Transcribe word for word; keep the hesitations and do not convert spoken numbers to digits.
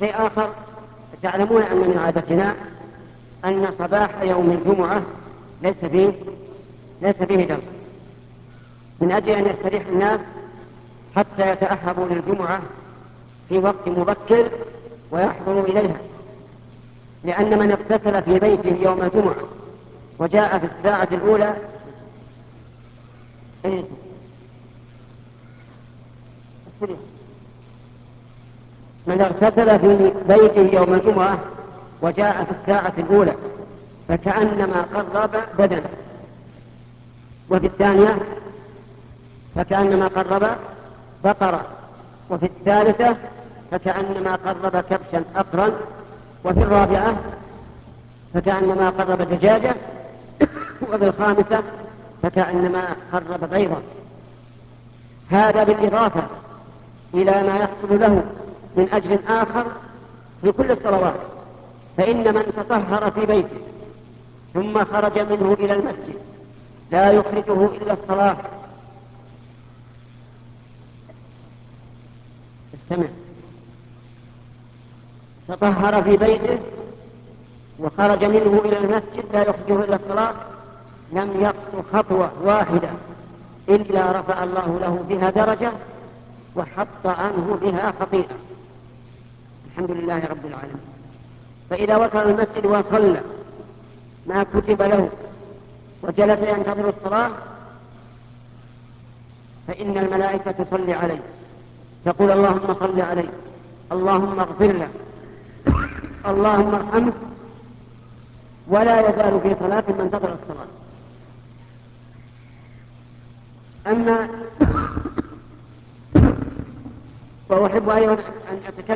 شيء آخر، تعلمون أن من عادتنا أن صباح يوم الجمعة ليس فيه ليس فيه درس، من أجل أن يستريح الناس حتى يتأهبوا للجمعة في وقت مبكر ويحضروا إليها، لأن من اغتسل في بيته يوم الجمعة وجاء في الساعة الأولى من اغتسل في بيته يوم الجمعة وجاء في الساعة الأولى فكأنما قرب بدنه، وفي الثانية فكأنما قرب بقرة، وفي الثالثة فكأنما قرب كبشا أقرا، وفي الرابعة فكأنما قرب دجاجة، وفي الخامسة فكأنما قرب بيضا. هذا بالإضافة إلى ما يحصل له من أجر آخر في كل الصلوات. فإن من تطهر في بيته ثم خرج منه إلى المسجد لا يخرجه إلا الصلاة، استمع، تطهر في بيته وخرج منه إلى المسجد لا يخرجه إلا الصلاة، لم يخطو خطوة واحدة إلا رفع الله له بها درجة وحط عنه بها خطيئة. الحمد لله رب العالمين. فإذا وصل المسجد وصلى ما كتب له وجلس ينتظر الصلاة فإن الملائكة تصلي عليه، تقول اللهم صل عليه، اللهم اغفر له، اللهم ارحمه، ولا يزال في صلاة من انتظر الصلاة. أما وأحب أيضا أن أتكلم